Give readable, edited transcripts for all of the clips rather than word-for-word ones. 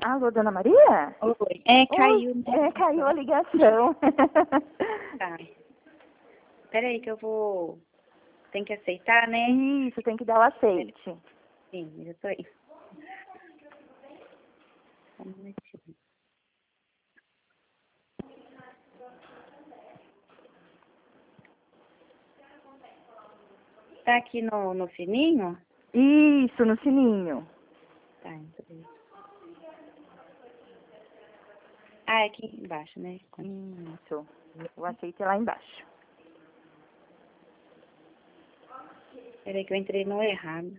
Alô, Dona Maria? Oi. Oi, Caiu, né? caiu a ligação. Tá. Peraí que eu vou... Tem que aceitar, né? Isso, tem que dar o aceite. Sim, já tô aí. Só um minutinho. Tá aqui no sininho? Isso, no sininho. Tá, então. Ah, é aqui embaixo, né? Isso. O aceite é lá embaixo. Peraí que eu entrei no errado.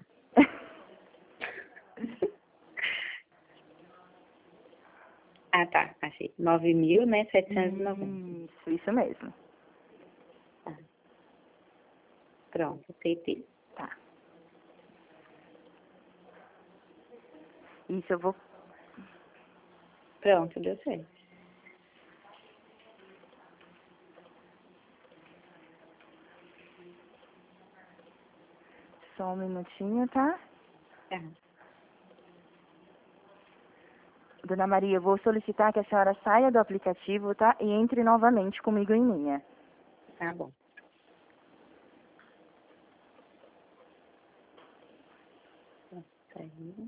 Ah, tá. Achei. 9.000, né? 790. Isso mesmo. Tá. Pronto, aceitei. Tá. Isso eu vou... Pronto, deu certo. Só um minutinho, tá? Tá. Dona Maria, eu vou solicitar que a senhora saia do aplicativo, tá? E entre novamente comigo em linha. Tá bom. Tá aí.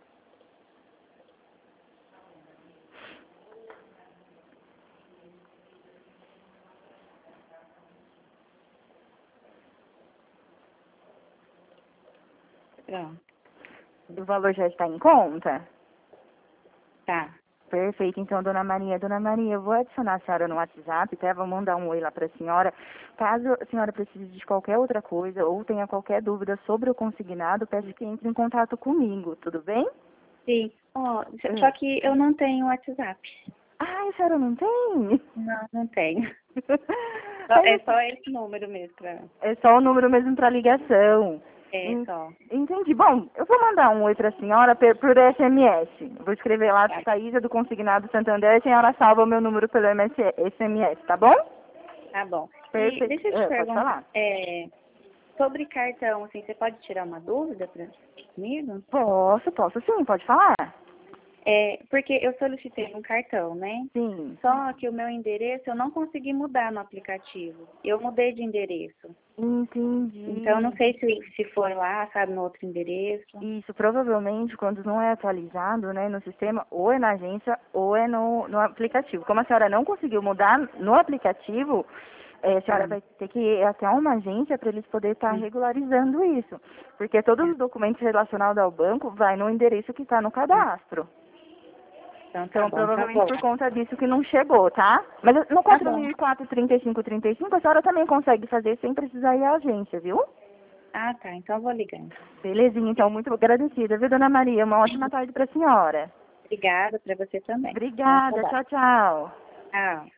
Pronto. O valor já está em conta? Tá. Perfeito, então, Dona Maria, eu vou adicionar a senhora no WhatsApp, tá? Vou mandar um oi lá para a senhora. Caso a senhora precise de qualquer outra coisa ou tenha qualquer dúvida sobre o consignado, peço que entre em contato comigo, tudo bem? Sim. Ó, só que eu não tenho WhatsApp. Ah, a senhora não tem? Não tenho. Mas É só esse número mesmo pra... é só o número mesmo para ligação. É só. Entendi. Bom, eu vou mandar um oi para a senhora por SMS. Vou escrever lá, Tá, Thaísa do Consignado Santander, a senhora salva o meu número pelo SMS, tá bom? tá bom. E Perfeito. deixa eu te Pode perguntar, falar? sobre cartão, assim, você pode tirar uma dúvida comigo? Posso sim, pode falar? Porque eu solicitei um cartão, né? Sim. Só que o meu endereço eu não consegui mudar no aplicativo. Eu mudei de endereço. Entendi. Então, eu não sei se foi lá, sabe, no outro endereço. Isso, provavelmente, quando não é atualizado, né, no sistema, ou é na agência ou é no aplicativo. Como a senhora não conseguiu mudar no aplicativo, a senhora vai ter que ir até uma agência para eles poderem estar regularizando isso. Porque todos os documentos relacionados ao banco vai no endereço que está no cadastro. Então, tá Então, bom, tá provavelmente bom. por conta disso que não chegou, tá? Mas no Tá bom. 4.004-3535, a senhora também consegue fazer sem precisar ir à agência, viu? Ah, tá. Então, eu vou ligar. Belezinha, então, muito agradecida, viu, Dona Maria? Uma ótima tarde para a senhora. Obrigada para você também. Bom Obrigada, trabalho. tchau, tchau. Tchau.